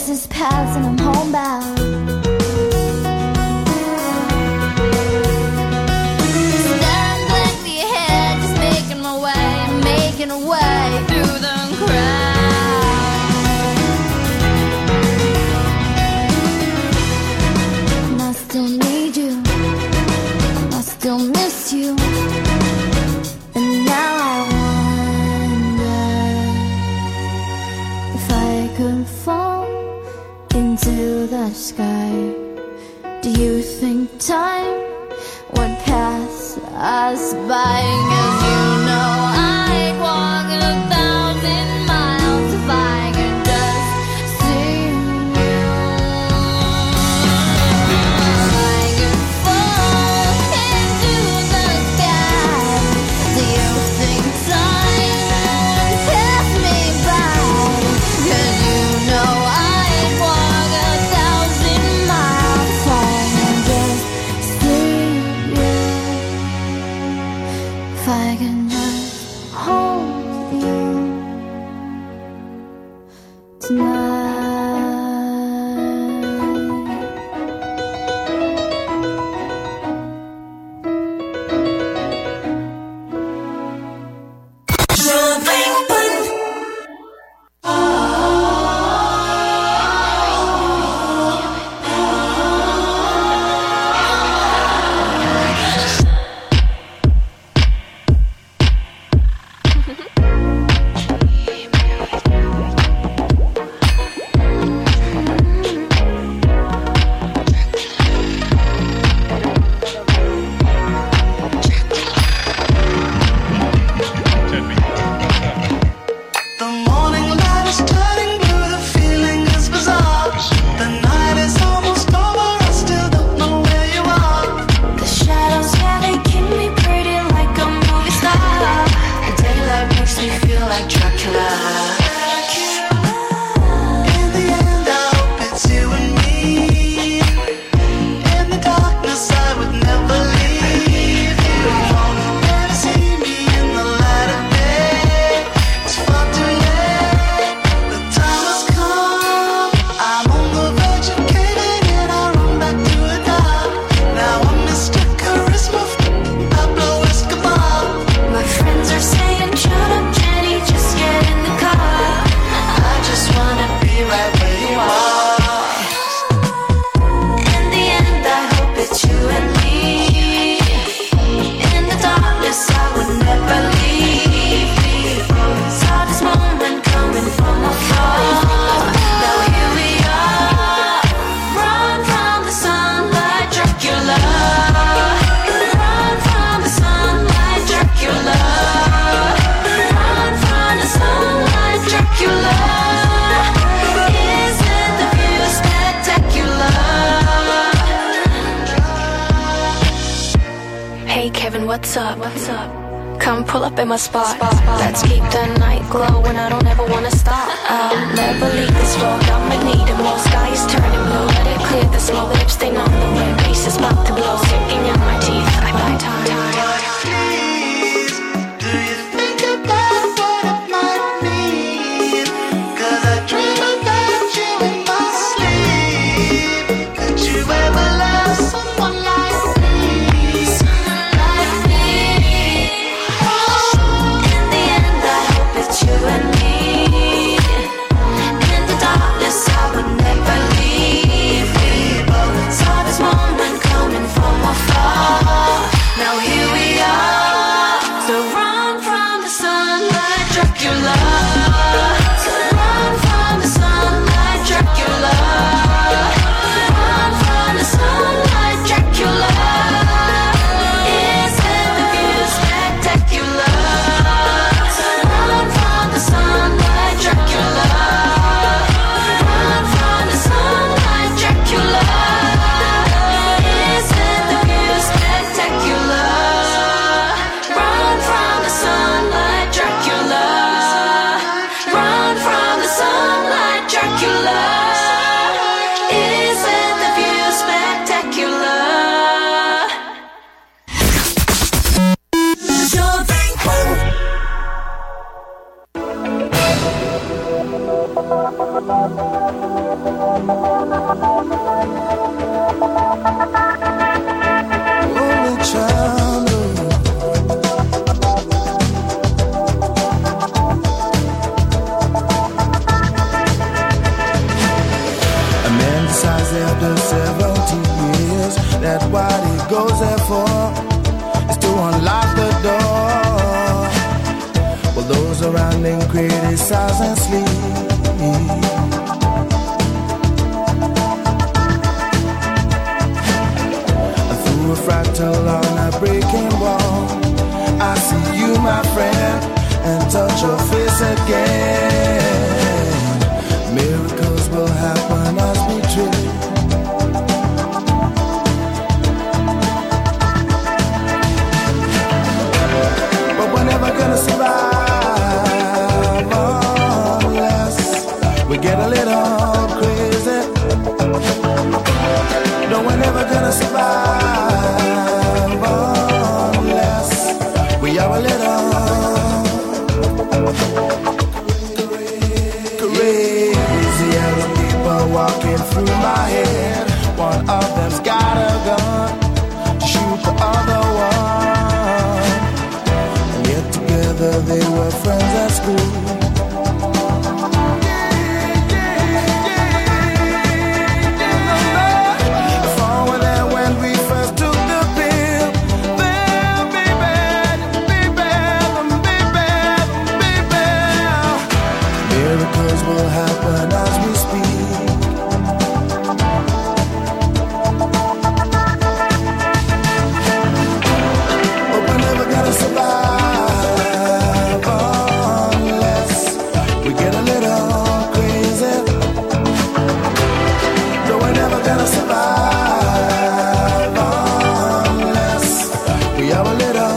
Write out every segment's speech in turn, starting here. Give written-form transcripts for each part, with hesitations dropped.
has passed and I'm homebound. Staring blankly ahead, just making my way, making a way through the crowd. And I still need you, I still miss you. And now I wonder if I could fall into the sky. Do you think time would pass us by? 'Cause you know I'd walk 1,000 miles if I could just see you. I could fall into the sky. Do you think time would pass me by? 'Cause you know I'd walk 1,000 miles if I could just see you. If I can just hold you tonight. The morning light is turning blue, the feeling is bizarre. The night is almost over, I still don't know where you are. The shadows, yeah, they keep me pretty like a movie star. The daylight makes me feel like Dracula. In the end, I hope it's you and me. In the darkness, I would never leave you. Never see me in the light of day. It's far too late. The time has come. I'm on the verge of caving in. I run back to the dark. Now I'm Mr. Charisma, Pablo Escobar. My friends are saying, shut up, Jenny, just get in the car. I just wanna be right where you are. In the end, I hope it's you and me. In the darkness, I would never leave. Saw this moment coming from afar. Now here we are. Run from the sunlight, Dracula. Run from the sunlight, Dracula. Run from the sunlight, Dracula. Isn't the view spectacular? Hey Kevin, what's up? Come pull up in my spot. Let's keep the night glowing. I don't ever wanna stop. I'll never leave this road. I'ma need it more. Sky is turning blue. Let it clear the smoke. Lip stain on the way. Bass is about to blow. Sinking in my teeth. I buy time. Please, do you think about what it might mean? 'Cause I dream about you in my sleep. Could you ever love someone like me? Like me. In the end, I hope it's you and me. In the darkness, I would never leave. We both saw this moment everybody goes there for is to unlock the door. Well, those around them criticize and sleep. And through a fractal on a breaking wall, I see you, my friend, and touch your face again. Miracles will happen as we dream. But we're never gonna survive unless we get a little crazy. No, we're never gonna survive unless we are a little crazy. Yellow people walking through my head. One of them's got a gun to shoot the other one. And yet together they were friends at school. If all were there when we first took the pill, then baby, miracles will happen as we speak. But we're never gonna survive unless we get a little crazy. No, we're never gonna survive unless we are a little.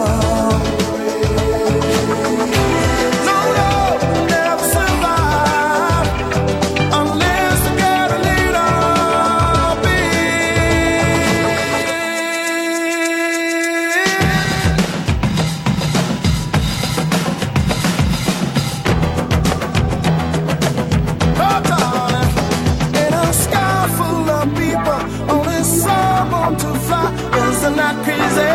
No, never survive unless we get a little Oh, darling, in a sky full of people, only some want to fly. Isn't that crazy?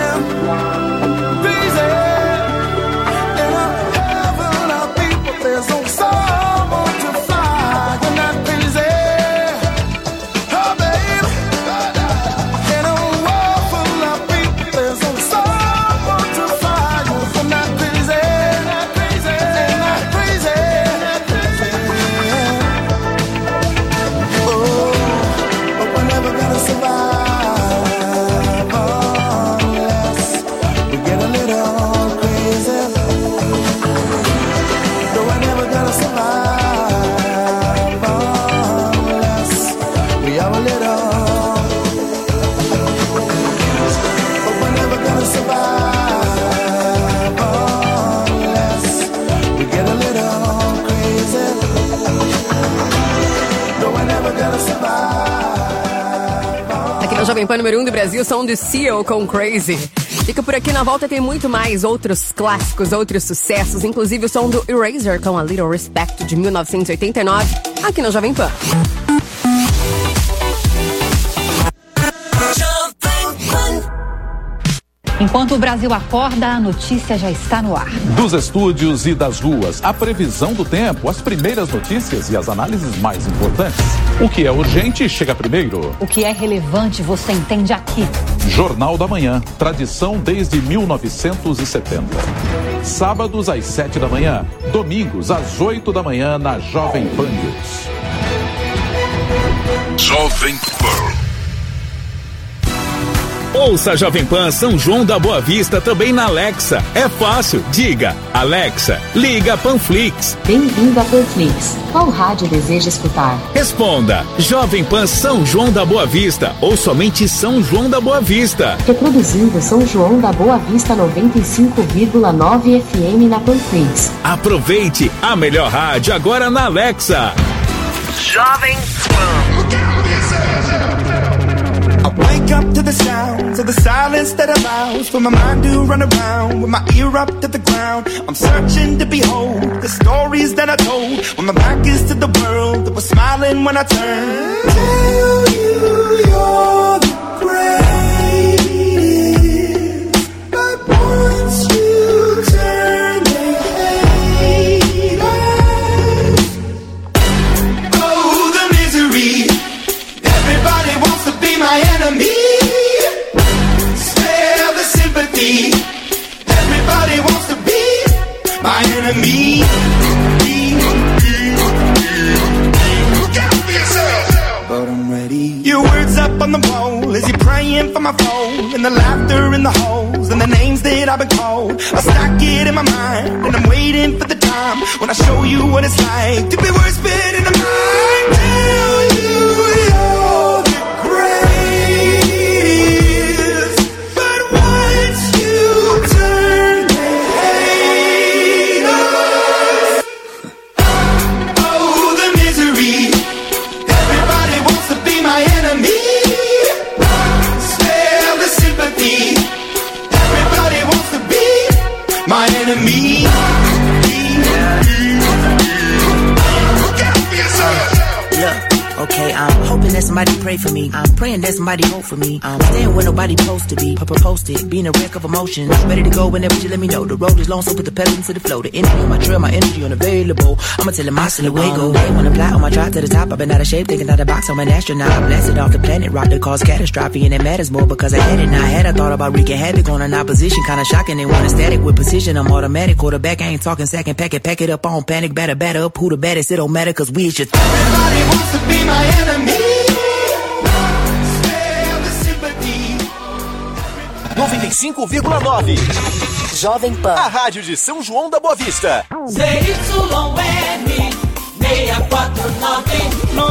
Crazy. In a heaven of people, there's only some want to fly. Isn't that crazy? Oh, babe. In a world full of people, there's only some want to fly. Isn't that crazy? Isn't that crazy? Isn't that crazy? But we're never gonna survive unless we get a little crazy. No, we're never gonna survive unless we are a little. But we're never gonna survive unless we get a little crazy. No, we're never gonna survive. Aqui na Jovem Pan número 1 do Brasil, som do Seal com Crazy. Fica por aqui, na volta tem muito mais, outros clássicos, outros sucessos, inclusive o som do Eraser com A Little Respect de 1989, aqui na Jovem Pan. Enquanto o Brasil acorda, a notícia já está no ar. Dos estúdios e das ruas, a previsão do tempo, as primeiras notícias e as análises mais importantes. O que é urgente chega primeiro. O que é relevante você entende aqui. Jornal da Manhã, tradição desde 1970. Sábados às 7 da manhã, domingos às 8 da manhã na Jovem Pan News. Jovem Pan. Ouça a Jovem Pan São João da Boa Vista também na Alexa. É fácil. Diga, Alexa, liga Panflix. Bem-vindo a Panflix. Qual rádio deseja escutar? Responda, Jovem Pan São João da Boa Vista ou somente São João da Boa Vista. Reproduzindo São João da Boa Vista 95,9 FM na Panflix. Aproveite a melhor rádio agora na Alexa. Jovem Pan. I wake up to the sounds of the silence that allows for my mind to run around with my ear up to the ground. I'm searching to behold the stories that I told when my back is to the world that was smiling when I turned. Tell you you're the greatest, but once you turn they hate us. Oh, the misery. Everybody wants to be my enemy. crying for my phone, and the laughter in the holes, and the names that I've been called. I stack it in my mind, and I'm waiting for the time when I show you what it's like to be worse fit in the mind. Tell you you're the greatest, but once you turn the haters, oh, the misery. Everybody wants to be my enemy. Spare the sympathy. Everybody wants to be my enemy. Okay, I'm hoping that somebody pray for me. I'm praying that somebody hope for me. I'm staying where nobody supposed to be. Posted, being a wreck of emotions. Ready to go whenever you let me know. The road is long, so put the pedal into the flow. The energy on my trail, my energy unavailable. I'ma tell him I still away go. They wanna fly on my drive to the top. I've been out of shape, thinking out of the box. I'm an astronaut. I blasted off the planet, rock that caused catastrophe, and it matters more because I had it. Now I had a thought about wreaking havoc on an opposition, kinda shocking. They want a static with precision. I'm automatic, quarterback. I ain't talking second, pack it up on panic, batter up. Who the baddest? It don't matter, cause we just everybody wants to be my enemy. 95,9 Jovem Pan, a rádio de São João da Boa Vista. ZYN 649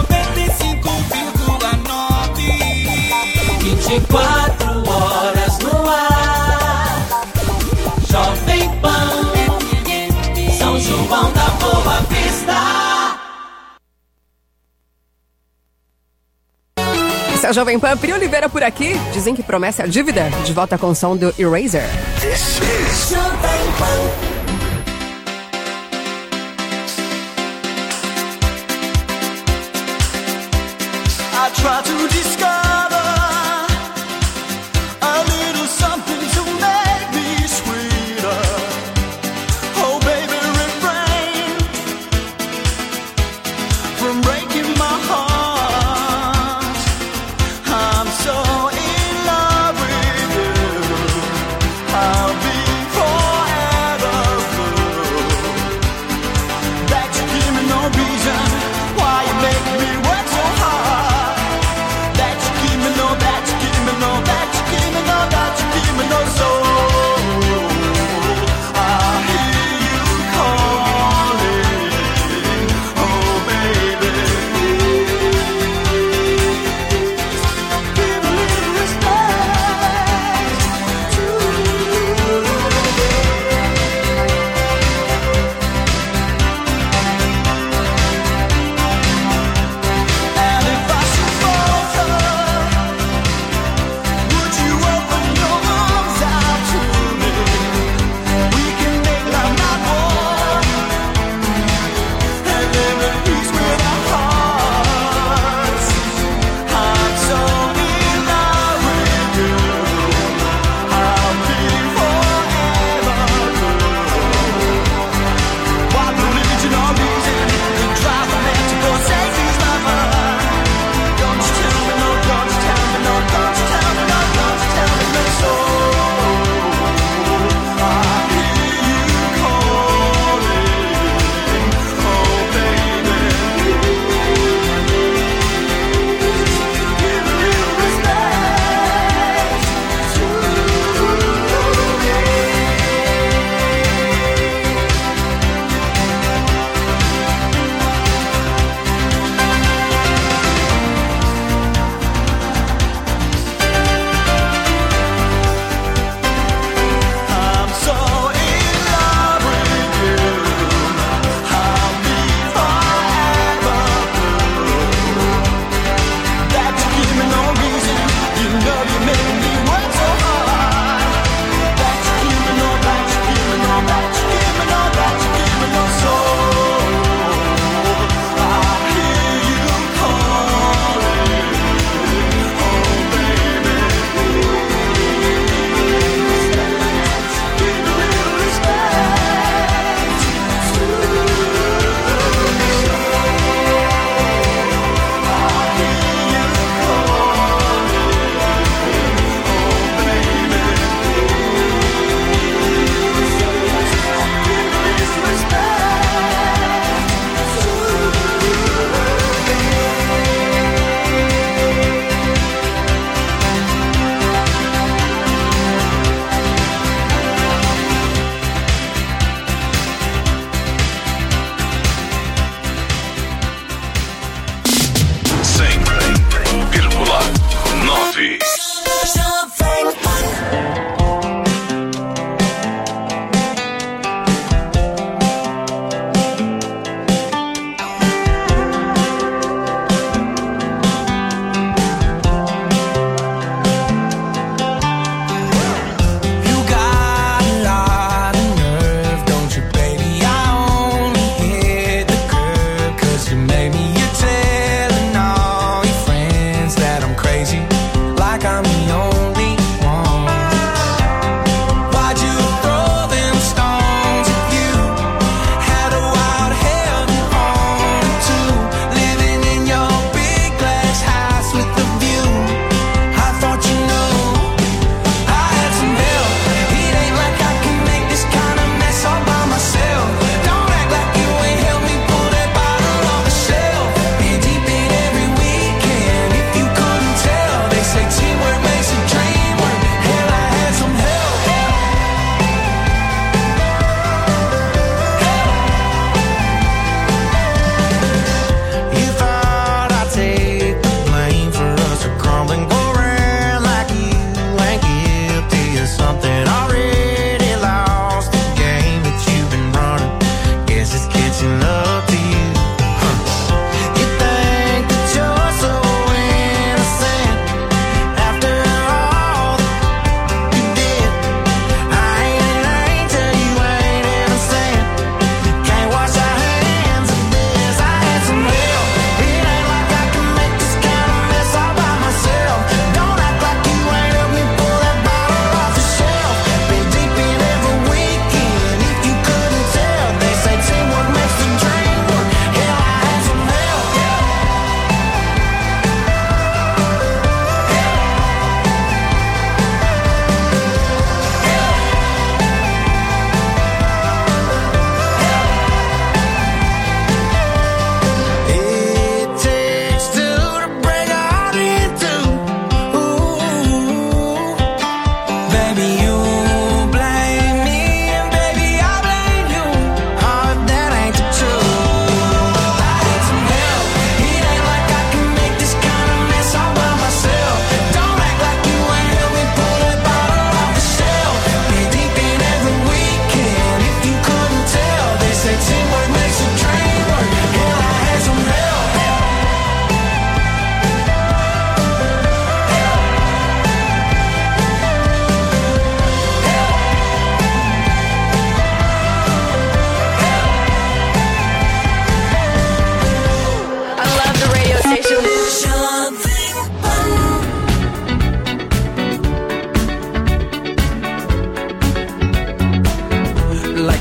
95,9 24 horas no ar. Jovem Pan, São João da Boa Vista. Esse é o Jovem Pan, Pri Oliveira por aqui. Dizem que promessa a dívida. De volta com o som do Eraser. This is Jovem Pan. I try to discover a little something to make me sweeter. Oh baby, refrain from breaking my heart. I'm so in love with you. I'll be forever blue. That you give me no reason why you make me work so hard. That you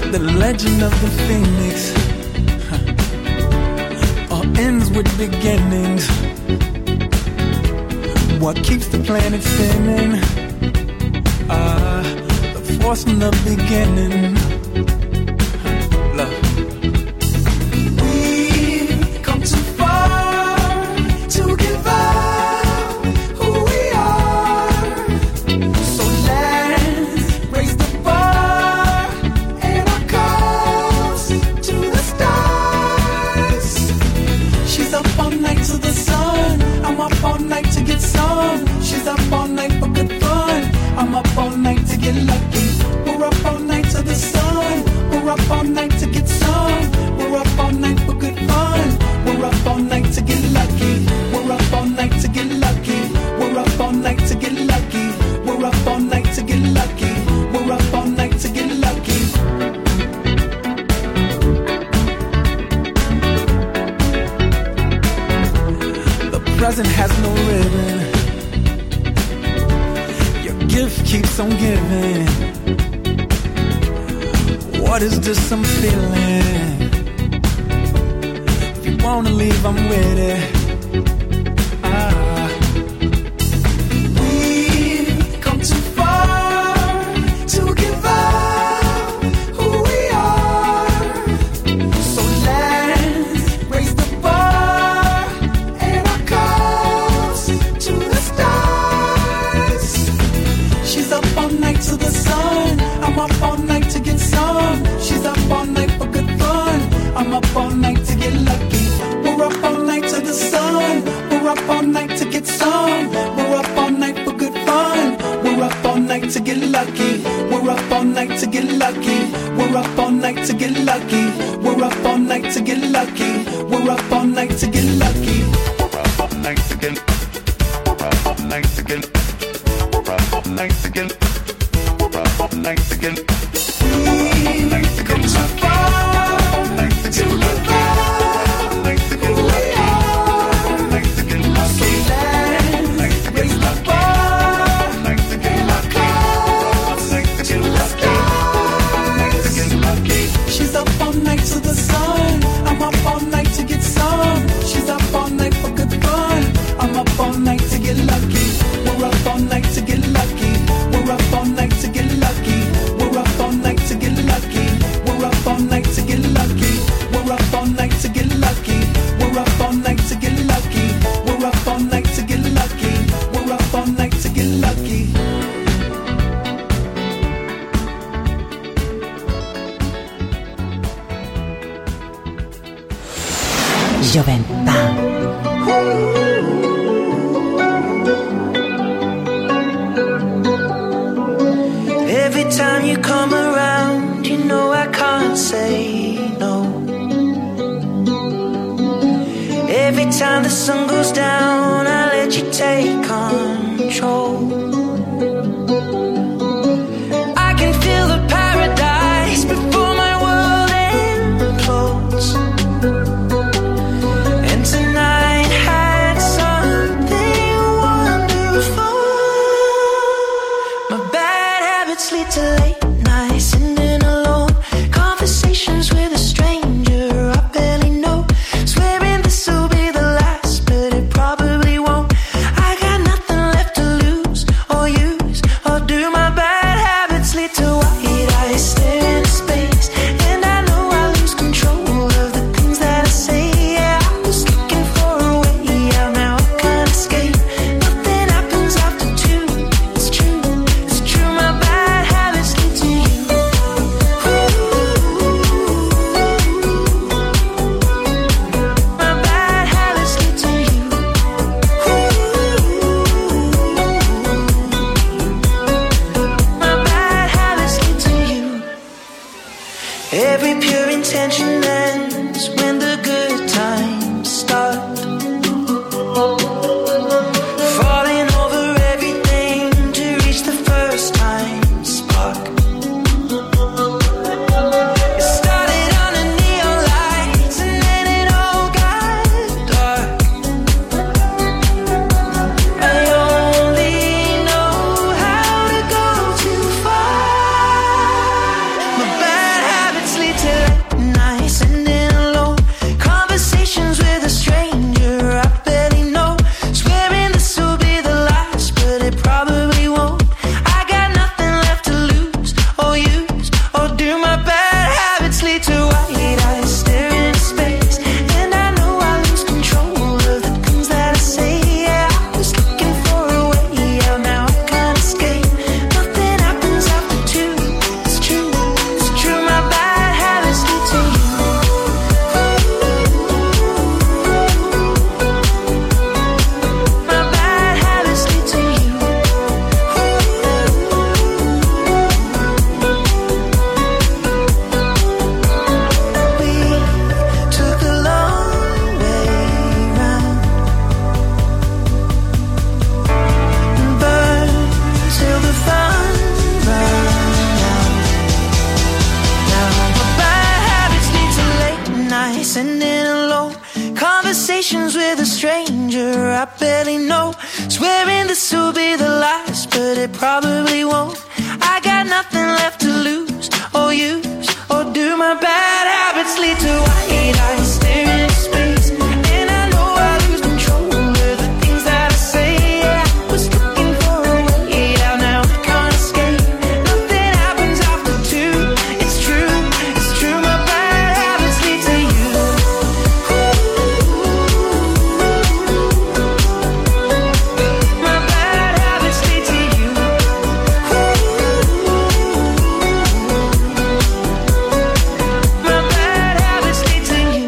The legend of the phoenix all ends with beginnings. What keeps the planet spinning? The force from the beginning. Love. We've come too far to give up who we are. So let's raise the bar and our cups to the stars. She's up all night to the sun. I'm up all night to get some. She's up all night for good fun. I'm up all night to get lucky. We're up all night to the sun. We're up all night to get some. We're up all night for good fun. We're up all night to get lucky. We're up all night to get lucky. We're up all night to get lucky. We're up all night to get lucky. We're up all night to get lucky. The present has no ribbon. Your gift keeps on giving. What is this I'm feeling? If you wanna leave, I'm with it. We've come too far to give up who we are. So let's raise the bar and our cups to the stars. She's up all night to the sun. I'm up all night to get some. She's up all night for good fun. I'm up all night to get lucky. We're up all night to the sun. We're up all night to get some. We're up all night for good fun. We're up all night to get lucky. We're up all night to get lucky. We're up all night to get lucky. We're up all night to get lucky. We're up all night to get lucky. We're up all night to get. We're up all night to get. We're up all night to get. We're up all night to get. We've come too far to give up who we are. So let's raise the bar and our cups to the stars. She's up all night to the sun. I'm up all night to get some. She's up all night for good fun. I'm up all night to get lucky. We're up all night to get lucky. We're up all night to get lucky. We're up all night to get lucky. We're up all night to get lucky. We're up all night to get lucky. We're up all night to get lucky. We're up all night to get lucky. We're up all night to get lucky. Jovem Pan. Every time you come around, you know I can't say no. Every time the sun goes down, I let you take control. I can feel the paradise before my world implodes. And tonight had something wonderful. My bad habits lead to late nights, sitting alone. Conversations with a stranger I barely know. Swearing this will be the last, but it probably won't. I got nothing left to lose or use. Or do my bad habits lead to white eyes stare into space? And I know I lose control of the things that I say. Yeah, I was looking for a way out, now I can't escape. Nothing happens after two. It's true, it's true. My bad habits lead to you. My bad habits lead to you. My bad habits lead to you. Every pure intention ends when the good times start. Falling over everything to reach the first time spark. It started on a neon lights and then it all got dark. I only know how to go too far. My bad habits sending alone. Conversations with a stranger I barely know. Swearing this will be the last, but it probably won't. I got nothing left to lose or use, or do my bad habits lead to white eyes staring into space? And I know I lose control of the things that I say. I was looking for a way out, now I can't escape. Nothing happens after two. It's true, my bad habits lead to you. My bad habits lead to you. My bad habits lead to you.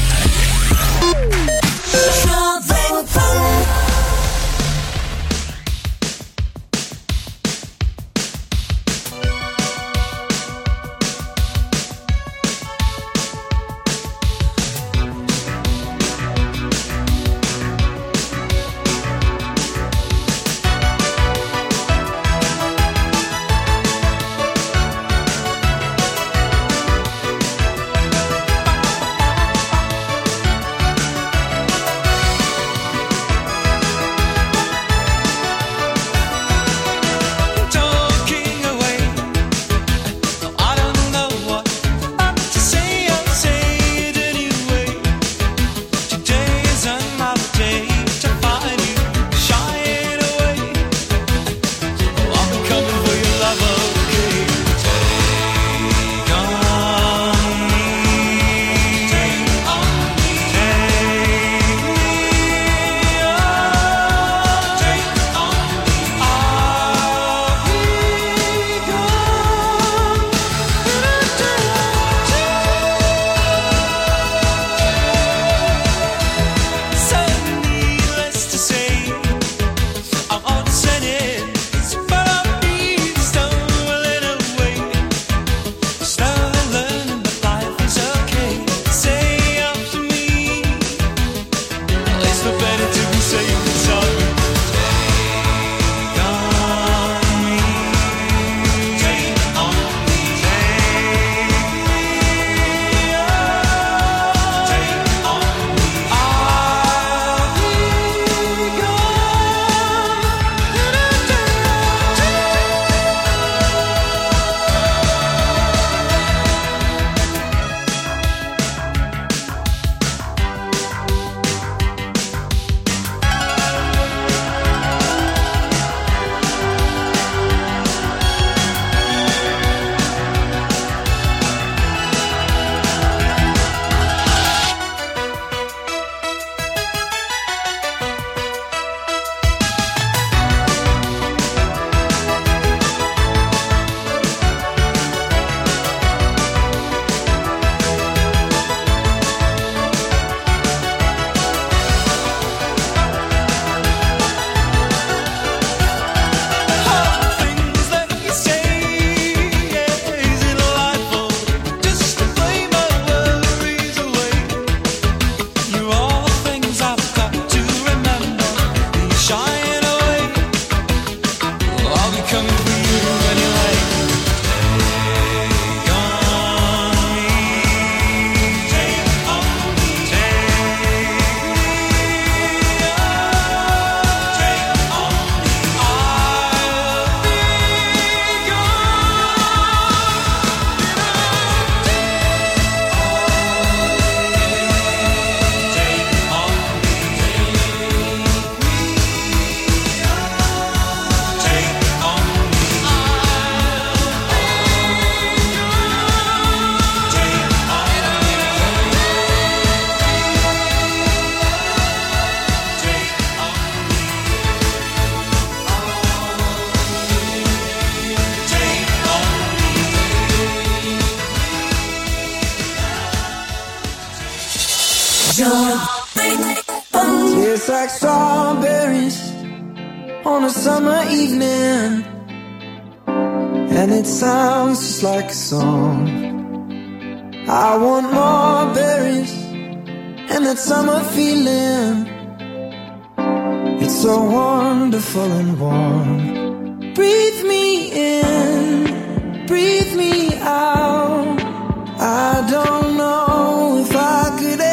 Talking away, I don't know what to say. I'll say it anyway. Today is another day to find you shying away. Oh, I'm coming for your love, okay? Take on me, take on me, take me, oh, take on me. I'll be gone. So needless to say, I'm on sentence, but I'll be stolen away. Slowly learning that life is okay. Say after me, it's no better to be safe than sorry. Take on me, take on me, take me, oh, take on me. I'll be things that you say, is it delightful just to play my worries away? You're all the things I've got to remember. You're shying away. Well, I'll be coming for you anyway. Take on me, take on me, take me, oh, take on me. I'll be Tastes like strawberries on a summer evening, and it sounds just like a song. I want more berries and that summer feeling. It's so wonderful and warm. Breathe me in, breathe me out. I don't know if I could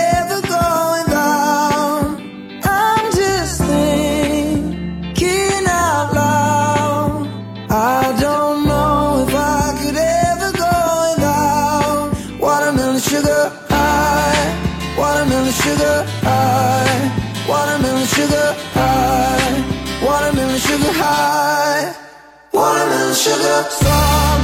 I don't know if I could ever go without watermelon sugar high, watermelon sugar high, watermelon sugar high, watermelon sugar high, watermelon sugar.